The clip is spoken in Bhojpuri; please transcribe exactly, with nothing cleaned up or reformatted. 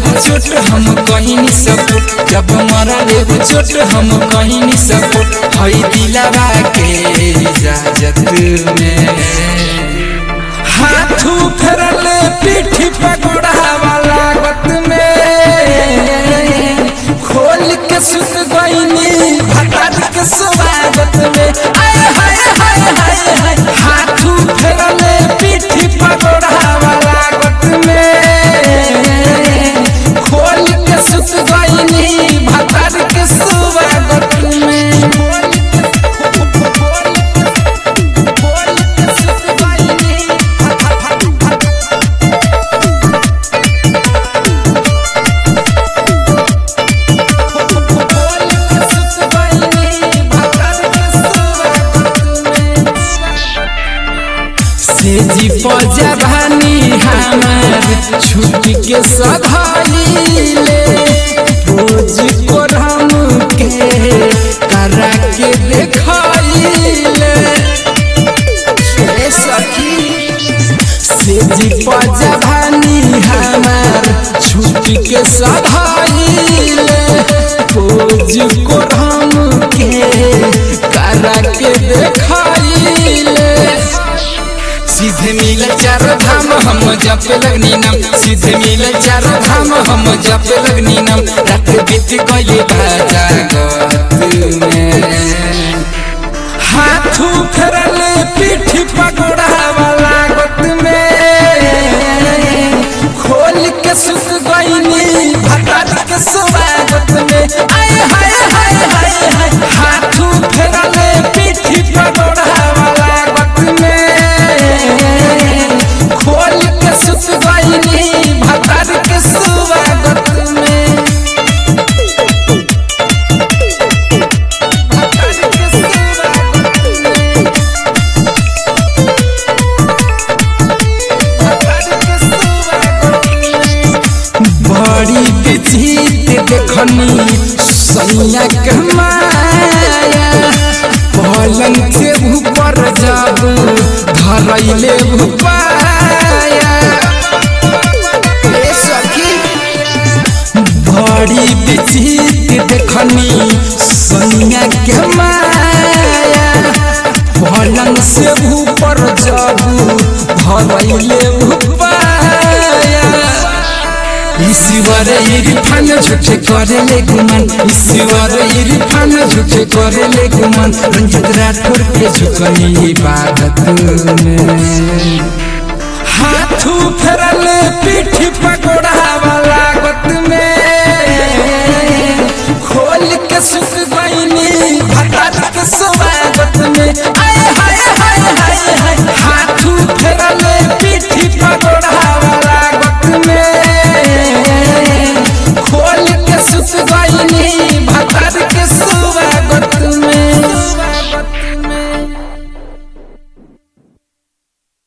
वो चोट हम कहीं नहीं सपोर्ट, जब मरा ले वो चोट हम कहीं नहीं सपोर्ट। हई दिलवा के इजाजत में हाथू फेरले पीठी पकड़ावा लागत में, खोल के सुत गईनी भतार के स्वागत में। आय हाय हाय हाय हाय हाथू फेरले पीठी पकड़ावा लागत में, खोल के सुत गईनी भतार के स्वागत में। जी पजवानी हमार छुट्टी के सधाइले, रोज को हम के करा के देखाइले सखी। से जी पजवानी हमार छुट्टी के सधाइले, रोज को हम के करा के देखाइले। सीधे मिल चारों धाम हम जपे लगनी नाम, सीधे मिल चारों धाम हम जपे लगनी नाम। रात बीत गई जागत में हाथू फेरले पीठी पकड़ावा लागत में, खोल के सुत गईनी भतार के स्वागत में। आय हाय हाय हाय हाय हाथू फेरले पीठी पकड़ावा लागत में, खोल के सुत गईनी भतार के स्वागत में। भतार के स्वागत में, भतार के स्वागत में। बड़ी विचित्र देखनी सैया के माया, पलंग से ऊपर जाबू धरैले पाया सखी। बड़ी विचित्र देखनी सैया के माया, पलंग से ऊपर जाबू धरैले पाया। ईश्वर इरफान झूठे करे ले गुमान, ईश्वर इरफान झूठे करे ले गुमान। रंजित राठौर के झुकनी इबादत में हाथू फेरले पीठी पकड़ावा लागत में, खोल के सुत गईनी भतार के स्वागत में। आय